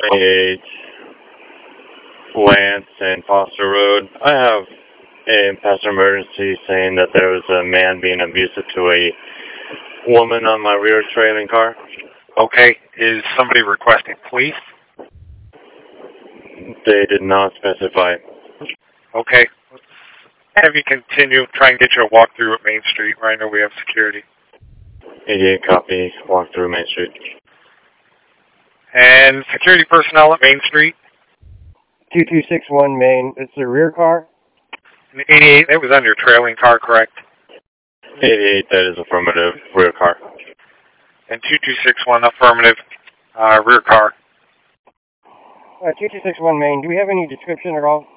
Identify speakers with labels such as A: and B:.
A: 88 Lance and Foster Road. I have a passenger emergency saying that there was a man being abusive to a woman on my rear trailing car.
B: Okay. Is somebody requesting police?
A: They did not specify.
B: Okay. Let's have you continue. Try and get you a walkthrough at Main Street where I know we have security.
A: 88 copy. Walk through Main Street.
B: And security personnel at Main Street?
C: 2261 Main. It's the rear car?
B: 88, that was on your trailing car, correct?
A: 88, that is affirmative. Rear car.
B: And 2261, affirmative, rear car.
C: 2261 Main. Do we have any description at all?